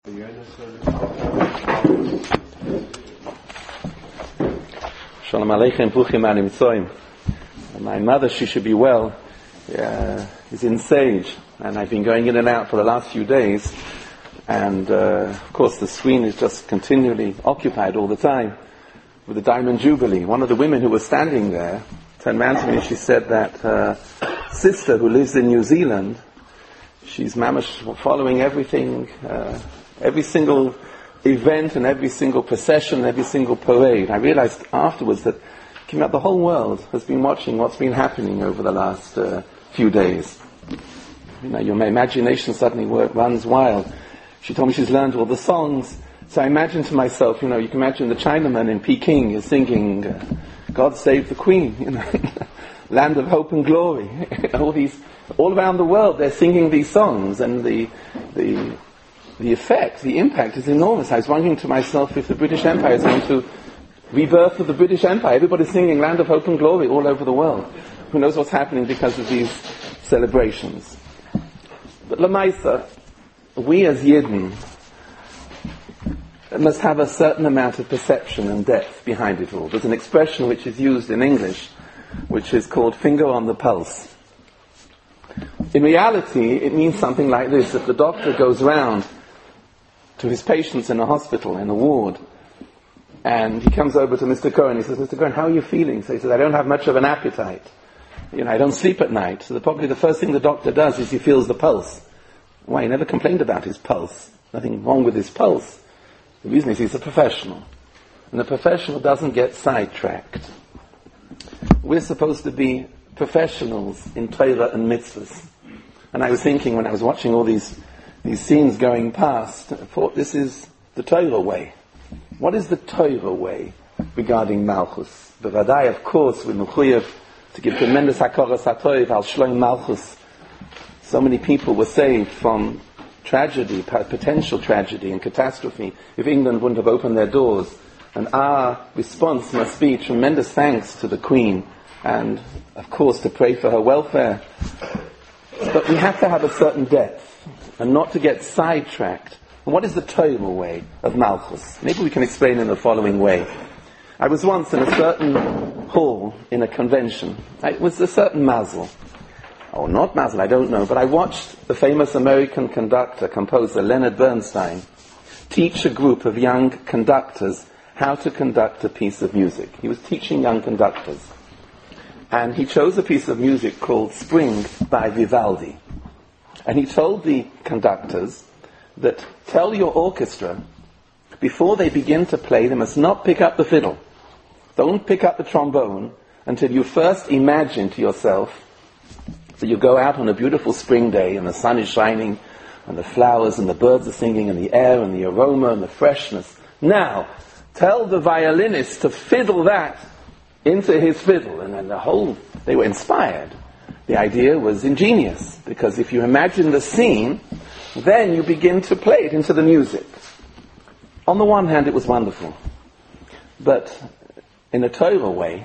Shalom Aleichem, Bruchim Ani Mitzoyim. My mother, she should be well, is in Sage, and I've been going in and out for the last few days, and of course the screen is just continually occupied all the time with the Diamond Jubilee. One of the women who was standing there turned around to me and she said that her sister who lives in New Zealand, she's mamash following everything, every single event and every single procession, every single parade. I realized afterwards that the whole world has been watching what's been happening over the last few days. You know, your imagination suddenly runs wild. She told me she's learned all the songs. So I imagined to myself, you can imagine the Chinaman in Peking is singing, God Save the Queen, Land of Hope and Glory. All around the world they're singing these songs, and the effect, the impact is enormous. I was wondering to myself if the British Empire is going to rebirth of the British Empire. Everybody's singing Land of Hope and Glory all over the world. Who knows what's happening because of these celebrations. But Lamaisa, we as Yidden must have a certain amount of perception and depth behind it all. There's an expression which is used in English which is called finger on the pulse. In reality, it means something like this. If the doctor goes round to his patients in a hospital, in a ward, and he comes over to Mr. Cohen, he says, Mr. Cohen, how are you feeling? So he says, I don't have much of an appetite. I don't sleep at night. So probably the first thing the doctor does is he feels the pulse. Why? He never complained about his pulse. Nothing wrong with his pulse. The reason is he's a professional. And the professional doesn't get sidetracked. We're supposed to be professionals in Torah and mitzvahs. And I was thinking when I was watching all these scenes going past, I thought this is the Torah way. What is the Torah way regarding Malchus? B'vadai, of course, we're mechuyev to give tremendous hakoras hatoiv al shloim Malchus. So many people were saved from tragedy, potential tragedy and catastrophe, if England wouldn't have opened their doors. And our response must be tremendous thanks to the Queen, and of course to pray for her welfare. But we have to have a certain depth, and not to get sidetracked. And what is the Torah way of Malchus? Maybe we can explain in the following way. I was once in a certain hall in a convention. It was a certain mazel. Or not mazel, I don't know. But I watched the famous American composer Leonard Bernstein teach a group of young conductors how to conduct a piece of music. He was teaching young conductors. And he chose a piece of music called Spring by Vivaldi. And he told the conductors that tell your orchestra, before they begin to play, they must not pick up the fiddle. Don't pick up the trombone until you first imagine to yourself that you go out on a beautiful spring day and the sun is shining and the flowers and the birds are singing and the air and the aroma and the freshness. Now, tell the violinist to fiddle that into his fiddle. And then they were inspired. The idea was ingenious, because if you imagine the scene, then you begin to play it into the music. On the one hand, it was wonderful. But in a Torah way,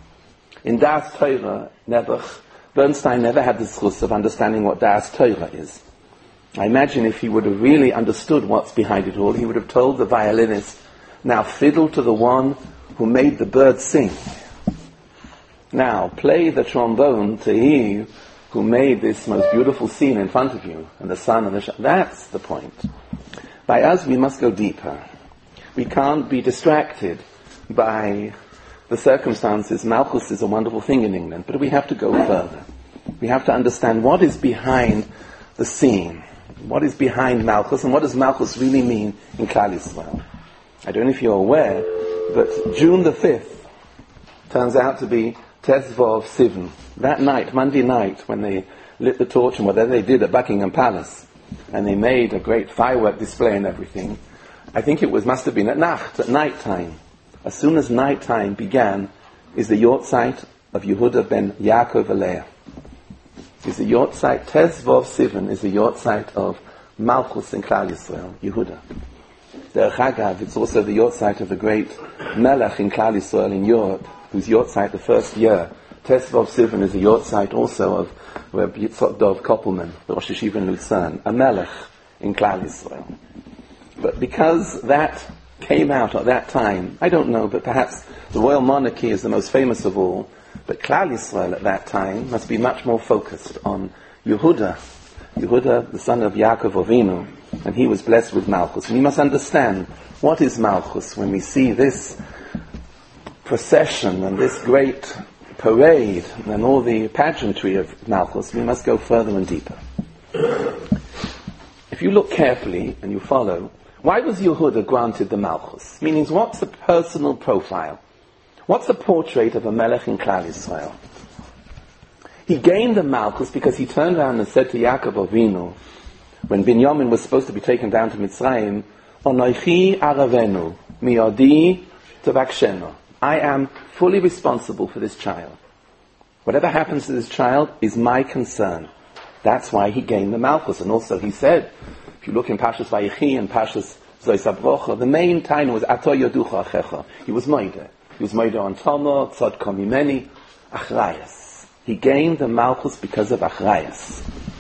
in Das Torah, Bernstein never had the zchus of understanding what Das Torah is. I imagine if he would have really understood what's behind it all, he would have told the violinist, now fiddle to the one who made the birds sing. Now, play the trombone to he who made this most beautiful scene in front of you, and the sun and the That's the point. By us, we must go deeper. We can't be distracted by the circumstances. Malchus is a wonderful thing in England, but we have to go further. We have to understand what is behind the scene. What is behind Malchus, and what does Malchus really mean in Klal Yisrael? I don't know if you're aware, but June the 5th turns out to be Tezvov Sivan. That night, Monday night, when they lit the torch and whatever they did at Buckingham Palace, and they made a great firework display and everything, I think must have been at night time. As soon as night time began, is the yortzeit of Yehuda ben Yaakov Aleah. Is the yortzeit, Tezvov Sivan is the yortzeit of Malchus in Klal Yisrael, Yehuda. Derech Agav, it's also the yortzeit of the great Melech in Klal Yisrael in Europe, whose yortzeit the first year. Tezvov Sivan is the yortzeit also of Reb Yitzhak Dov Koppelman, the Rosh Yeshiva in Lucerne, a Melech in Klal Yisrael. But because that came out at that time, I don't know, but perhaps the royal monarchy is the most famous of all, but Klal Yisrael at that time must be much more focused on Yehuda. Yehuda, the son of Yaakov Avinu, and he was blessed with Malchus. And we must understand what is Malchus when we see this procession and this great parade and all the pageantry of Malchus. We must go further and deeper. If you look carefully and you follow, why was Yehuda granted the Malchus? Meaning, what's the personal profile? What's the portrait of a Melech in Klal Yisrael? He gained the Malchus because he turned around and said to Yaakov Avinu, when Binyamin was supposed to be taken down to Mitzrayim, Onoichi aravenu, miodi tavaksheno. I am fully responsible for this child. Whatever happens to this child is my concern. That's why he gained the Malchus. And also he said, if you look in Pashas Vayechi and Pashas Zois HaBrocha, the main time was Ato Yoducha Achecha. He was Moide. He was Moide on Tomo, Tzod Komimeni, Achrayas. He gained the Malchus because of Achrayas.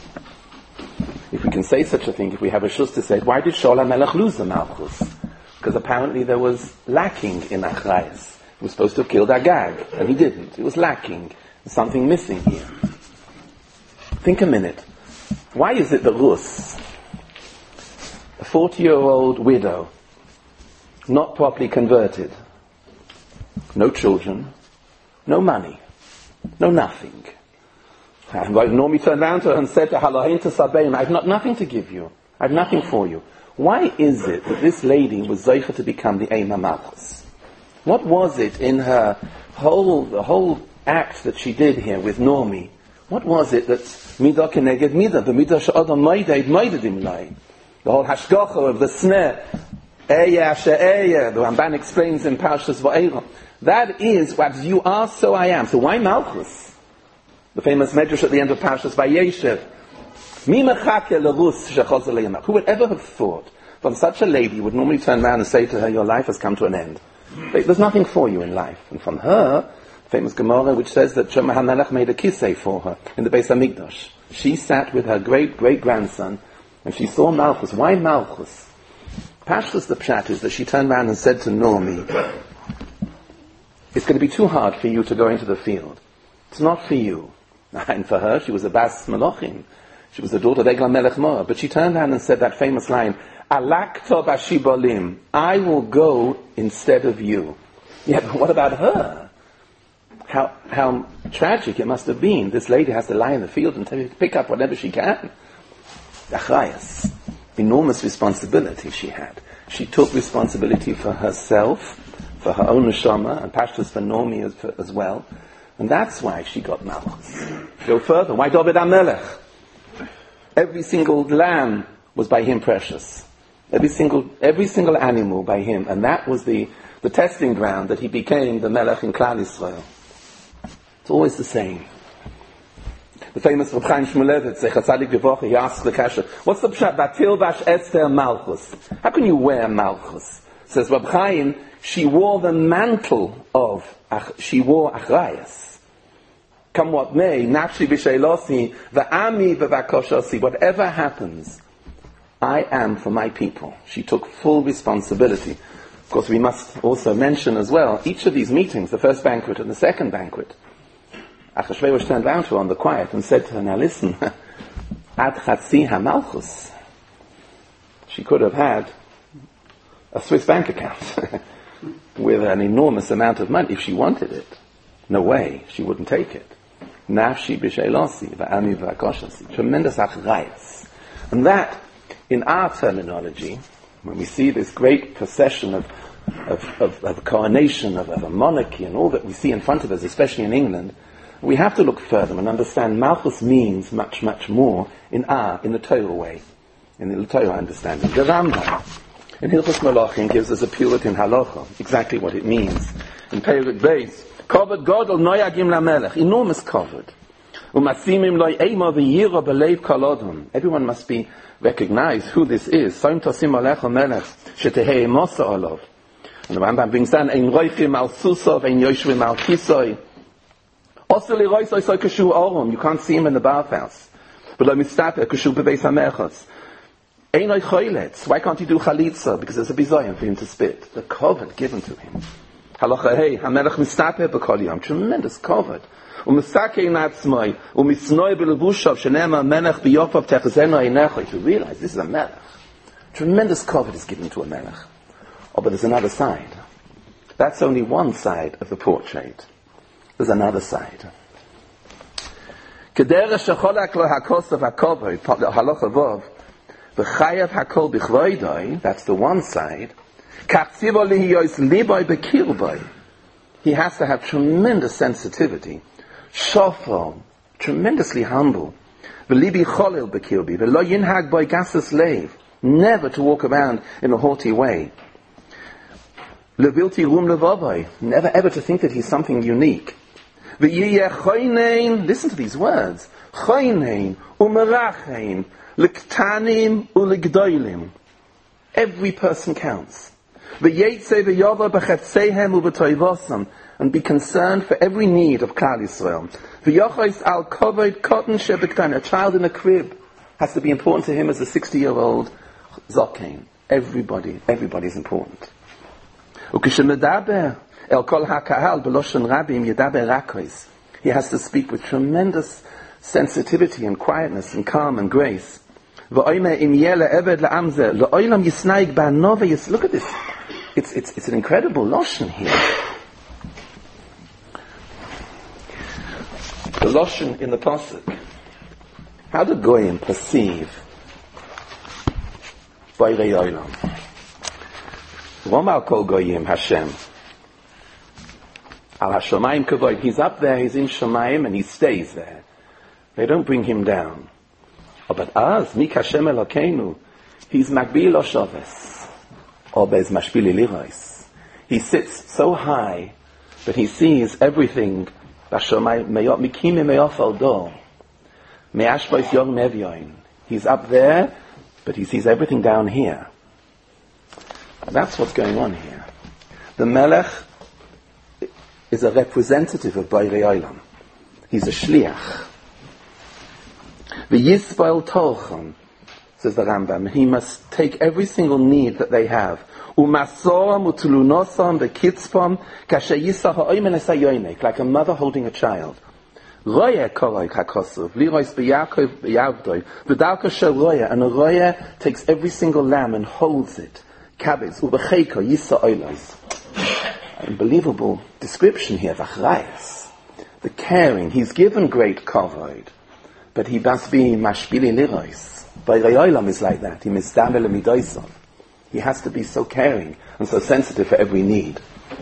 If we can say such a thing, if we have a shus to say, why did Shaul HaMelech lose the Malchus? Because apparently there was lacking in Achrayas. He was supposed to have killed Agag, and he didn't. It was lacking. There's something missing here. Think a minute. Why is it that Rus, a 40-year-old widow, not properly converted, no children, no money, no nothing, and Naomi turned around to her and said to her, I have nothing to give you. I have nothing for you. Why is it that this lady was zeicha to become the Eima Malchus? What was it in her the whole act that she did here with Naomi? What was it that midah keneged midah, the midah she'adam moided moidedim lai, the whole hashgacha of the sneh, eya she'eya, the Ramban explains in Parshas Va'era. That is what you are, so I am. So why Malchus? The famous medrash at the end of Parshas Vayeshev. Mi mechake lerus shechozer le'yamak. Who would ever have thought from such a lady would normally turn around and say to her, your life has come to an end. There's nothing for you in life. And from her, famous Gemara which says that Shlomo HaMelech made a kisei for her in the Beis HaMikdash. She sat with her great-great-grandson and she saw Malchus. Why Malchus? Pashtus the pshat is that she turned around and said to Naomi, it's going to be too hard for you to go into the field. It's not for you. And for her, she was a Bas Melochim. She was the daughter of Eglah Melech Moab. But she turned around and said that famous line, Alakto bashibolim, I will go instead of you. Yeah, but what about her? How tragic it must have been. This lady has to lie in the field and pick up whatever she can. Achrayas. Enormous responsibility she had. She took responsibility for herself, for her own neshama, and pashtus for Naomi as well. And that's why she got Malchus. Go further. Why David HaMelech? Every single lamb was by him precious. Every single animal by him. And that was the testing ground that he became the Melech in Klal Yisrael. It's always the same. The famous Reb Chaim Shmulevitz, Zecher Tzadik Livrocha, he asks the kasha, what's the pshat? Batil vash Esther Malchus. How can you wear Malchus? Says Reb Chaim, she wore the mantle of, she wore Achrayas. Come what may, nafshi b'sheilosi, v'ami b'vakoshasi, whatever happens, I am for my people. She took full responsibility. Of course, we must also mention as well, each of these meetings, the first banquet and the second banquet, Achashverosh turned round to her on the quiet and said to her, now listen, ad chatzi ha-malchus. She could have had a Swiss bank account with an enormous amount of money if she wanted it. No way, she wouldn't take it. Nafshi b'sheilosi v'ami v'akoshasi. Tremendous achrayas. And that, in our terminology, when we see this great procession of coronation, of a monarchy, and all that we see in front of us, especially in England, we have to look further and understand Malchus means much, much more in the Torah way, in the Torah understanding. The Rambam, in Hilchos Malachim, gives us a purity in halacha, exactly what it means. In Perek Beis, Kovod Godol Noyagim LaMelech, enormous kovod. Umasimim Loi Eima V'yira B'leiv Kol Odom. Everyone must be recognized who this is. Soim Tosim Alecha Melech Shetehei Mosa Olov. And the Rambam brings down Ein Roichim Al Susov, Ein Yoshvim Al Kisoi. Also Liroisoi Soi Kashu Orom. You can't see him in the bathhouse. But Lo Mistaper Kashu B'Beis HaMechos. Einoi choiletz. Why can't he do chalitza? Because there's a bizoyan for him to spit. The covet given to him. Halacha hey, hamelech mistape b'kol yom. Tremendous covet. U'mistakei natzmoi, u'misnoi b'levushav, shenema menech b'yofav techazeno einecho. To realize this is a melech. Tremendous covet is given to a melech. Oh, but there's another side. That's only one side of the portrait. There's another side. Kedereh shecholak lo hakosav hakovod, halacha vov, v'chayav hakol b'chvoidoi, that's the one side. Kachzivo lihiyois liboy b'kirboy. He has to have tremendous sensitivity. Shofo, tremendously humble. V'libi cholil b'kirbi, v'lo yinhag boy gasus leiv. Never to walk around in a haughty way. Levilti rum levavai, never ever to think that he's something unique. V'yiyeh choynein, listen to these words. Choynein, umerachein, l'ktanim u'legdoilim. Every person counts. V'yetze v'yova b'chetzehem u'b'toivosam, and be concerned for every need of Klal Yisrael. V'yochos al kovod cotton shebektan, a child in a crib has to be important to him as a 60-year-old zokain. Everybody is important. Ukishmedaber el kol hakahal b'loshen rabim yedaber rakois. He has to speak with tremendous sensitivity and quietness and calm and grace. V'oime im yele eved la'amze le'olam yisnaig ba'nove yis. Look at this. It's an incredible loshen here. The loshen in the pasuk. How do goyim perceive Bayrei Olam? Romal kol goyim Hashem. Al Hashamayim kavod. He's up there, he's in Shamayim, and he stays there. They don't bring him down. Oh, but Az, Mik Hashem Elokeinu, he's Magbil Oshoves. Or Bez Mashpili Lirois. He sits so high that he sees everything. Bashamayim Mikimi Meyof Al Do. He's up there, but he sees everything down here. And that's what's going on here. The Melech is a representative of Bayrei Olam. He's a shliach. The Yisrael Tolchon, says the Rambam, he must take every single need that they have. Umasoram utulunosam bekitzpom kashe yisah ha'oimen esayoinek, like a mother holding a child. Roya koroy hakosov, lirois b'yakov b'yavdoi, v'dalka shel roya, and a roya takes every single lamb and holds it. Kabetz, u'b'cheiko yisa oilos. Unbelievable description here, v'achrayas. The caring, he's given great kavod, but he must be mashpili lirois. Bayrei Olam is like that, he misdamel midoisov. He has to be so caring and so sensitive for every need.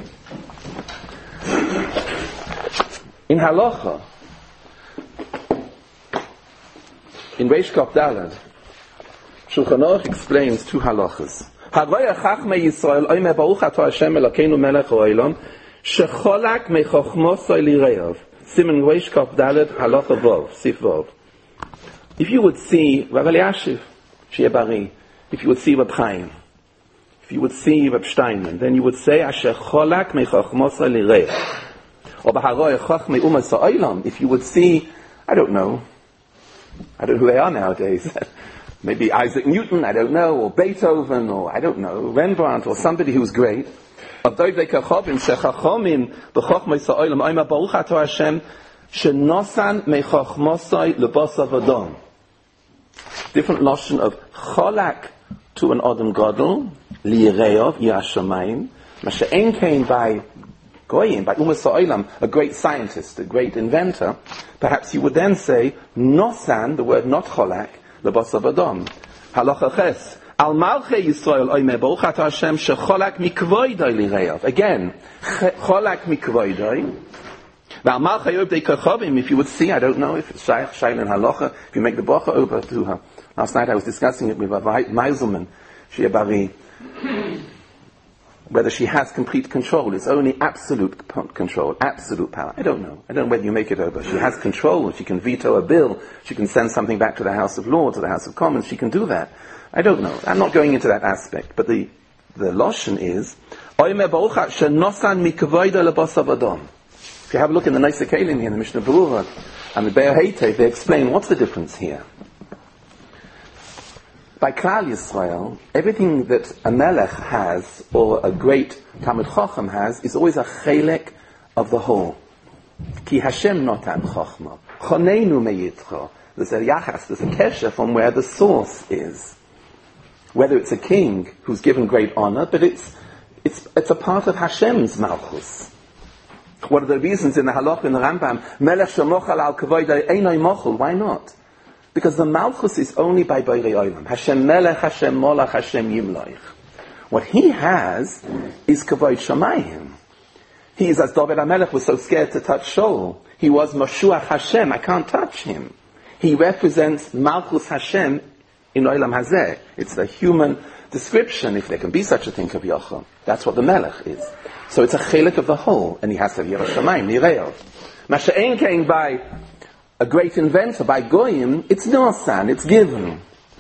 In halacha, in Reish Kaf Daled, Shulchan Aruch explains two halachas. Havaya Chachmei Yisrael oimer Baruch Atah Hashem Elokeinu Melech Ha'olam shecholak mechochmosoi lireov. Siman Reish Kaf Daled halacha vov, sif vov. If you would see Rav Eliashiv, Shia Bari, if you would see Reb Chaim, if you would see Reb Steinman, then you would say Asher cholak mechochmosoi lireov. Or B'haroy Chachmei Umas Ha'olam, if you would see, I don't know who they are nowadays. Maybe Isaac Newton, I don't know, or Beethoven, or I don't know, Rembrandt, or somebody who's great. Different notion of cholak to an Adam Gadol, li'reov, yashamayim, masha'en came by Goyim, by Umas Ha'olam, a great scientist, a great inventor. Perhaps you would then say, Nosan, the word not cholak, lebasav Adam. Halacha ches. Al malchei Yisrael oimer Baruch Atah Hashem shecholak mikvoidoi lireov. Again, cholak mikvoidoi. Now, malchei obdei kachavim, if you would see, I don't know if it's shaykh, shaylin halacha, if you make the bracha over to her. Last night I was discussing it with a Meiselman, Shia Bari, whether she has complete control. It's only absolute control, absolute power. I don't know. I don't know whether you make it over. She has control. She can veto a bill. She can send something back to the House of Lords or the House of Commons. She can do that. I don't know. I'm not going into that aspect. But the loshen is, if you have a look in the Neisei Kelim here, in the Mishnah Berurah, and the Be'er Heitev, they explain what's the difference here. by Klal Yisrael, everything that a melech has, or a great Talmid Chacham has, is always a chelek of the whole. Ki Hashem notan chachma, choneinu meyitcho. There's a yachas, there's a kesher from where the source is. Whether it's a king who's given great honor, but it's a part of Hashem's malchus. What are the reasons in the Halach in the Rambam? Melech shemochal al kavod einay mochel. Why not? Because the malchus is only by Borei Olam. Hashem melech, Hashem molach, Hashem yimloich. What he has is kavod shamayim. He is, as David HaMelech was so scared to touch Shaul. He was Moshuach Hashem. I can't touch him. He represents Malchus Hashem in Olam Hazeh. It's the human description, if there can be such a thing, of Yochel. That's what the Melech is. So it's a chelik of the whole, and he has to have Yerah Shamayim, Nireo. Masha'en came by a great inventor, by Goyim, it's Nosan, it's given.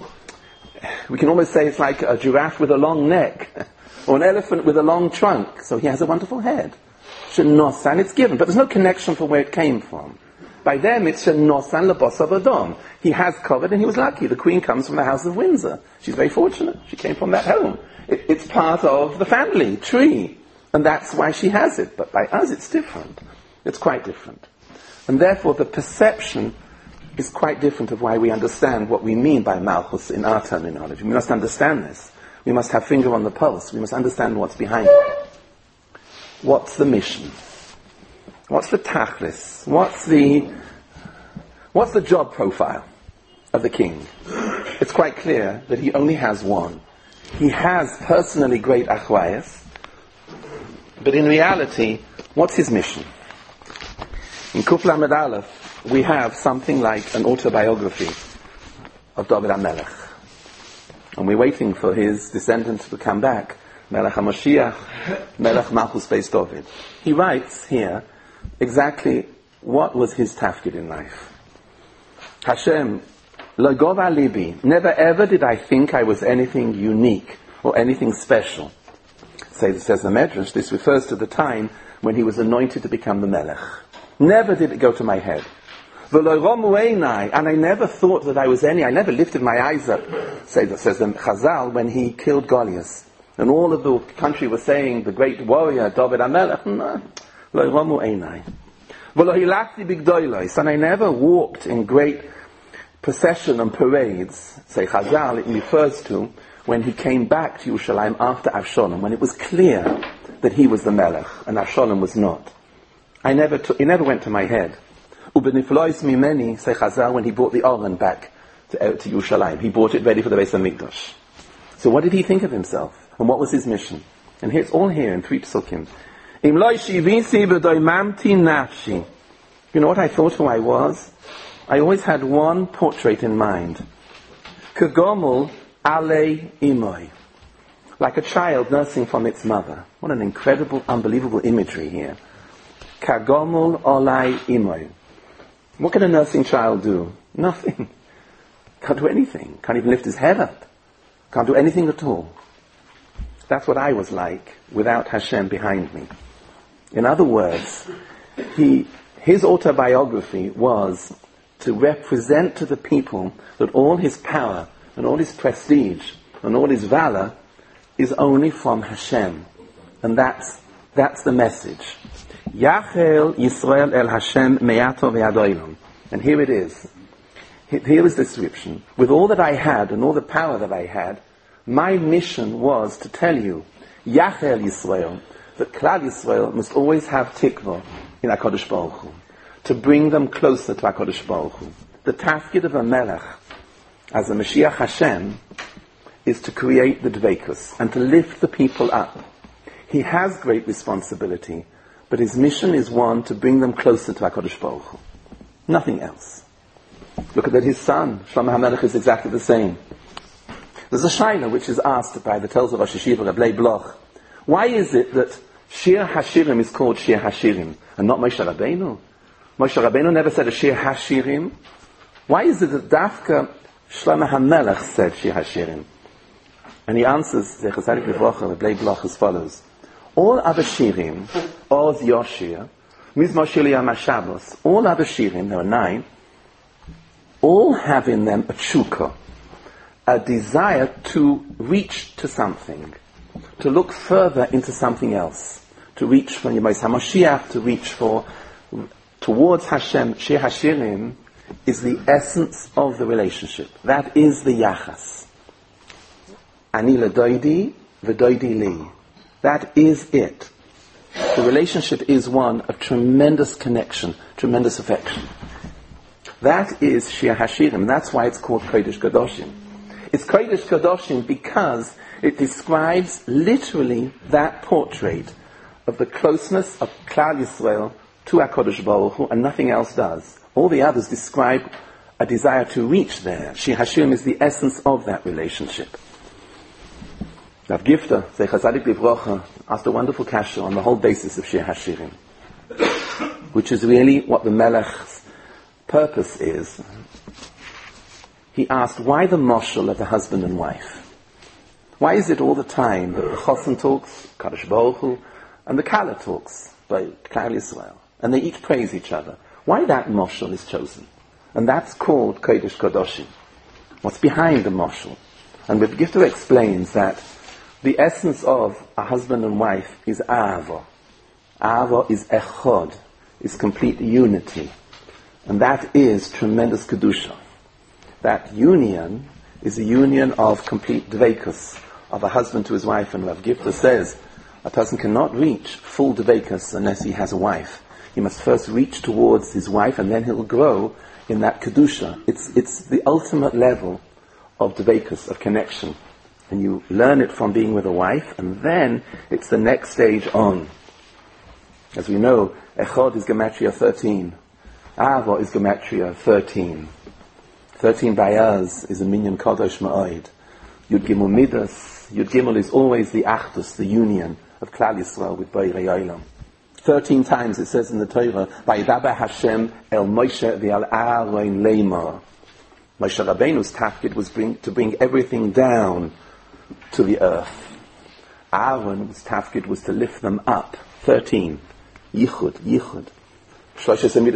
We can almost say it's like a giraffe with a long neck, or an elephant with a long trunk. So he has a wonderful head. Shenosan, it's given, but there's no connection for where it came from. By them, it's Shenosan Lebossav Adom. He has covered, and he was lucky. The Queen comes from the House of Windsor. She's very fortunate. She came from that home. It's part of the family tree, and that's why she has it. But by us, it's different. It's quite different. And therefore, the perception is quite different of why we understand what we mean by Malchus in our terminology. We must understand this. We must have finger on the pulse. We must understand what's behind it. What's the mission? What's the tachlis? What's the job profile of the king? It's quite clear that he only has one. He has personally great achvayas, but in reality, what's his mission? In Kuf Lamed Aleph, we have something like an autobiography of David HaMelech. And we're waiting for his descendants to come back, Melech HaMashiach, Melech Malchus Beis David. He writes here exactly what was his tafkid in life. Hashem, lo gova libi, never ever did I think I was anything unique or anything special. Says the Medrash, this refers to the time when he was anointed to become the Melech. Never did it go to my head. V'lo romu einai, and I never thought that I was I never lifted my eyes up, says the Chazal, when he killed Goliath. And all of the country was saying, the great warrior, David HaMelech, no, lo romu einai. V'lo hilachti bigdolos, and I never walked in great procession and parades. Say Chazal, it refers to when he came back to Yerushalayim after Avshalom, when it was clear that he was the Melech and Avshalom was not. It never went to my head. Ubeniflois mimeni, say Chazal, when he brought the Aron back to Yerushalayim. He brought it ready for the Beis HaMikdash. So what did he think of himself? And what was his mission? And it's all here in 3 psukim. Im lo shivisi v'doimamti nafshi. You know what I thought who I was? I always had one portrait in mind. Kagomul alei imoi. Like a child nursing from its mother. What an incredible, unbelievable imagery here. Kagomul alei imoi. What can a nursing child do? Nothing. Can't do anything. Can't even lift his head up. Can't do anything at all. That's what I was like without Hashem behind me. In other words, his autobiography was to represent to the people that all his power and all his prestige and all his valor is only from Hashem. And that's the message. Yachel Yisrael el Hashem me'ato ve'adoilom. And here it is. Here is the description. With all that I had and all the power that I had, my mission was to tell you, Yachel Yisrael, that Klal Yisrael must always have tikva in HaKadosh Baruch Hu, to bring them closer to HaKadosh Baruch Hu. The tafkid of a melech, as a Mashiach Hashem, is to create the dveikus and to lift the people up. He has great responsibility, but his mission is one to bring them closer to HaKadosh Baruch Hu. Nothing else. Look at that his son, Shlomo HaMelech, is exactly the same. There's a shaila which is asked by the Telz of Rosh Yeshiva, Reb Leib Bloch. Why is it that Shir Hashirim is called Shir Hashirim and not Moshe Rabbeinu? Moshe Rabbeinu never said a Shir Hashirim. Why is it that Dafka Shlomo HaMelech said Shir Hashirim? And he answers, Zecher Tzadik Livrocha, Reb Leib Bloch, as follows. All other Shirim, Oz Yoshir, Mizmor Shir Yom HaShabbos, all other Shirim, there are 9, all have in them a tshuka, a desire to reach to something, to look further into something else, to reach for Yemos HaMashiach, to reach towards Hashem. Shir Hashirim is the essence of the relationship. That is the Yachas. Ani ledoidi, v'doidi li. That is it. The relationship is one of tremendous connection, tremendous affection. That is Shir Hashirim. That's why it's called Kodesh Kadoshim. It's Kodesh Kadoshim because it describes literally that portrait of the closeness of Klal Yisrael to HaKadosh Baruch Hu, and nothing else does. All the others describe a desire to reach there. Shir Hashirim is the essence of that relationship. Rav Gifter, Zecher Tzadik Livrocha, asked a wonderful kasha on the whole basis of Shir Hashirim, which is really what the Melech's purpose is. He asked, why the moshel of the husband and wife? Why is it all the time that the Chosen talks, Kadosh Baruch Hu, and the Kala talks, by Klal Yisrael, and they each praise each other? Why that moshel is chosen? And that's called Kodesh Kadoshim. What's behind the moshel? And Rav Gifter explains that the essence of a husband and wife is Ahava. Ahava is Echod, is complete unity. And that is tremendous Kedusha. That union is a union of complete Dveikus, of a husband to his wife. And Rav Gifter says, a person cannot reach full Dveikus unless he has a wife. He must first reach towards his wife, and then he'll grow in that Kedusha. It's the ultimate level of Dveikus, of connection. And you learn it from being with a wife, and then it's the next stage on. As we know, Echod is Gematria 13. Ahava is Gematria 13. 13 Bayaz is a minyan Kodosh Ma'od. Yud Gimel Midas. Yud Gimel is always the Achdus, the union of Klal Yisrael with Borei Olam. 13 times it says in the Torah, Vayidaber Hashem el Moshe v'al Aaron leimor. Moshe Rabbeinu's tafkid was to bring everything down to the earth. Aaron's tafkid was to lift them up. 13. Yichud. 13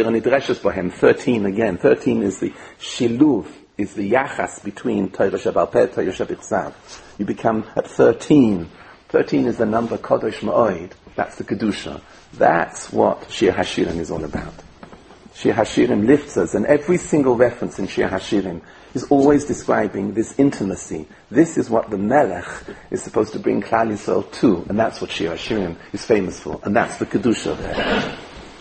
again. 13 is the shiluv, is the yachas between Torah Shebal Peh, Torah Shebichsav. You become at 13. 13 is the number Kodesh Ma'od. That's the Kedusha. That's what Shir Hashirim is all about. Shir Hashirim lifts us, and every single reference in Shir Hashirim is always describing this intimacy. This is what the Melech is supposed to bring Klal Yisrael to, and that's what Shir Hashirim is famous for, and that's the Kedusha there.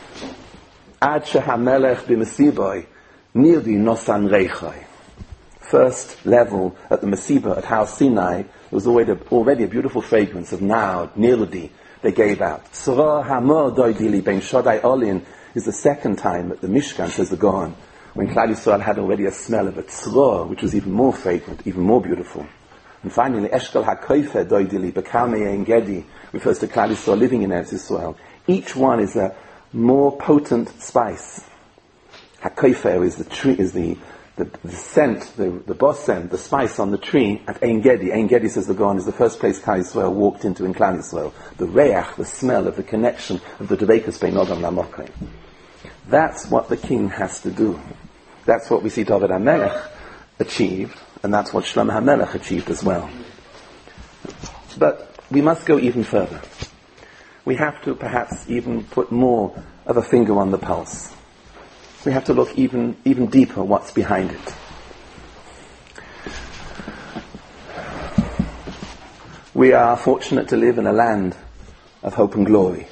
Ad sheha-melech b'mesiboi nirdi nosan reichai. First level at the Mesibah at Har Sinai, there was already a beautiful fragrance of Naud, Nirdi, they gave out. Tzra hamor doidili ben shodai olin is the second time at the Mishkan, says the Gaon, when Klal Yisrael had already a smell of a tzra, which was even more fragrant, even more beautiful. And finally, Eshkol HaKoifer doidili bekamei ein gedi refers to Klal Yisrael living in Eretz Yisrael. Each one is a more potent spice. HaKoifer is the tree, is the scent, the boss scent, the spice on the tree at Ein Gedi. Ein Gedi, says the Gaon, is the first place Klal Yisrael walked into in Klal Yisrael. The reach, the smell of the connection of the Dveikus bein Adam laMokai. That's what the king has to do. That's what we see David HaMelech achieved, and that's what Shlomo HaMelech achieved as well. But we must go even further. We have to perhaps even put more of a finger on the pulse. We have to look even deeper what's behind it. We are fortunate to live in a land of hope and glory.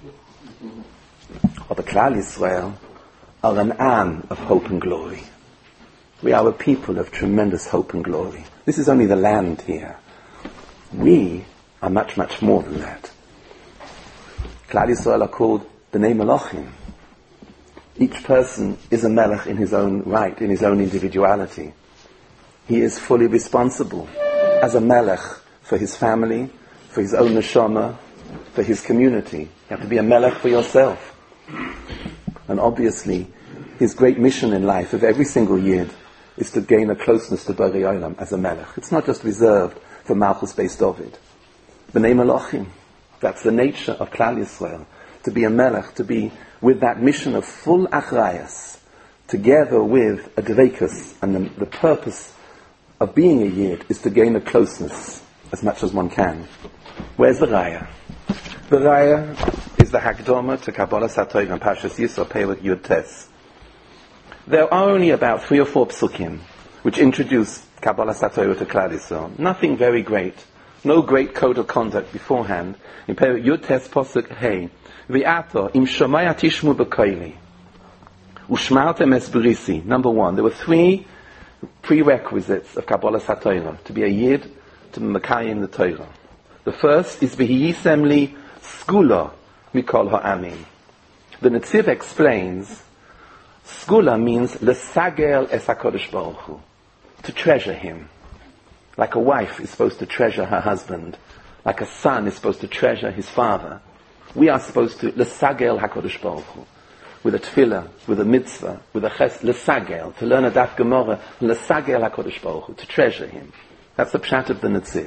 But Klal Yisrael are an am of hope and glory. We are a people of tremendous hope and glory. This is only the land here. We are much, much more than that. Klal Yisrael are called B'nai Melachim. Each person is a melech in his own right, in his own individuality. He is fully responsible as a melech for his family, for his own neshama, for his community. You have to be a melech for yourself. And obviously, his great mission in life of every single yid is to gain a closeness to Borei Olam as a melech. It's not just reserved for Malchus Beis David. B'nai Melachim, that's the nature of Klal Yisrael. To be a melech, to be with that mission of full achrayas, together with a dveikus and the purpose of being a Yid is to gain a closeness as much as one can. Where's the Raya? The Raya is the Hakdama to Kabbalah Satoiv and Parshas Yisro Perek Yud Tes. There are only about 3 or 4 psukim which introduce Kabbalah Satoiv to Klal Yisrael. Nothing very great. No great code of conduct beforehand. In Perek Yud Tes Posuk Hey, V'ato im shomaya tishmu b'koili u'shmartem es berisi. Number 1, there were 3 prerequisites of Kabbalah Satoiv to be a Yid, to be Mekayim the Torah. The first is v'hiyisem li skula mikol ha'amim. The Netziv explains skula means lesagel es HaKadosh Baruch Hu, to treasure him. Like a wife is supposed to treasure her husband, like a son is supposed to treasure his father. We are supposed to lesagel HaKadosh Baruch Hu, with a tefillah, with a mitzvah, with a ches, lesagel, to learn a daf gemara, lesagel HaKadosh Baruch Hu, to treasure him. That's the pshat of the Netziv.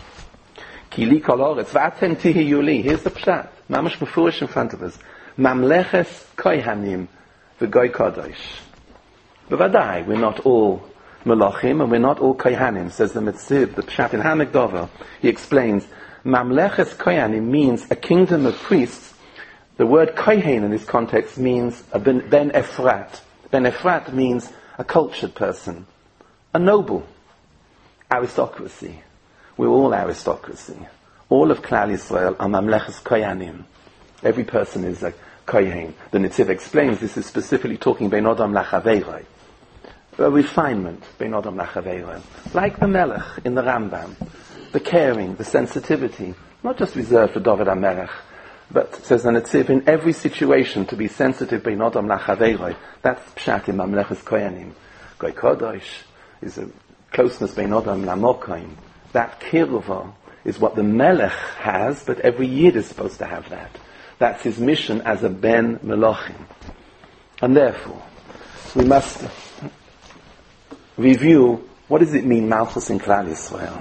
Kili kol oretz v'atem tihiyu li. Here's the pshat, mamash mefurish in front of us. Mamleches kohanim v'goy kodosh. B'vadai, we're not all Melachim, and we're not all Kohanim, says the Netziv, the Pshat in Hamek Dover. He explains, Mamleches Kohanim means a kingdom of priests. The word Kohen in this context means a Ben Efrat. Ben Efrat means a cultured person, a noble, aristocracy. We're all aristocracy. All of Klal Yisrael are Mamleches Kohanim. Every person is a Kohen. The Netziv explains this is specifically talking Ben Odom Lachaveiroi. A refinement, bein Adam lachaveira, like the Melech in the Rambam, the caring, the sensitivity, not just reserved for David HaMelech, but, says the Netziv, in every situation to be sensitive bein Adam lachaveira. That's pshat in Mamleches Kohanim. Goy Kodosh is a closeness bein Adam lamokaim. That kirva is what the Melech has, but every Yid is supposed to have that. That's his mission as a Ben Melachim. And therefore, we must review, what does it mean, Malchus in Klal Yisrael?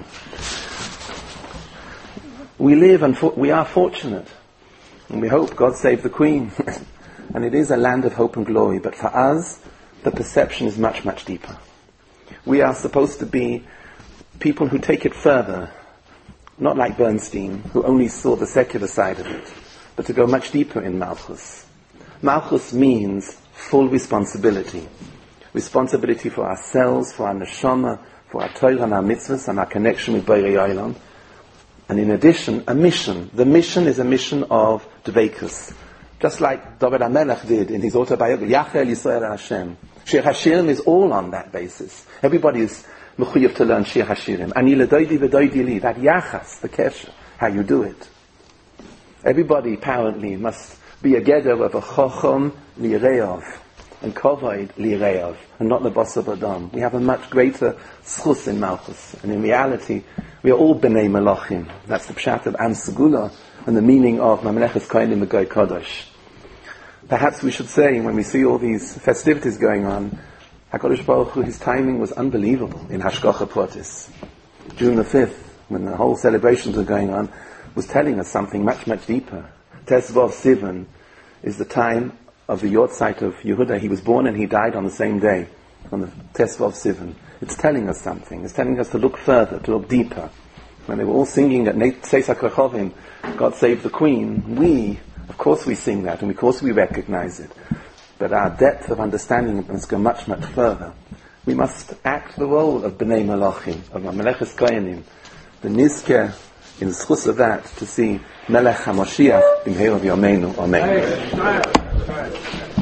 We live and we are fortunate, and we hope God save the Queen. And it is a land of hope and glory, but for us, the perception is much, much deeper. We are supposed to be people who take it further, not like Bernstein, who only saw the secular side of it, but to go much deeper in Malchus. Malchus means full responsibility. Responsibility for ourselves, for our neshama, for our Torah and our mitzvahs, and our connection with Borei Olam. And in addition, a mission. The mission is a mission of dveikus. Just like David HaMelech did in his autobiography, Yachel Yisrael Hashem. Shir Hashirim is all on that basis. Everybody is mechuyev to learn Shir Hashirim. Ani ledoidi v'doidi li, that yachas, the kesher, how you do it. Everybody apparently must be a geder of a chochom lireov, and kovod lireov, and not the boss of Adam. We have a much greater schus in Malchus, and in reality, we are all b'nei melachim. That's the pshat of Am Segula, and the meaning of Mamleches Kohanim V'Goy Kodosh. Perhaps we should say, when we see all these festivities going on, HaKadosh Baruch Hu, his timing was unbelievable in Hashgacha Pratis. June the 5th, when the whole celebrations were going on, was telling us something much, much deeper. Tesvav Sivan is the time of the Yortzeit of Yehuda. He was born and he died on the same day, on the Tesvav Sivan. It's telling us something. It's telling us to look further, to look deeper. When they were all singing at Tzeis HaKrechovim, God Save the Queen, of course we sing that, and of course we recognize it. But our depth of understanding must go much, much further. We must act the role of B'nai Malachim, of Mamleches Kohanim, the Nizkeh, in the schus of that, to see Melech HaMoshiach, B'mheirav Yameinu, Amen.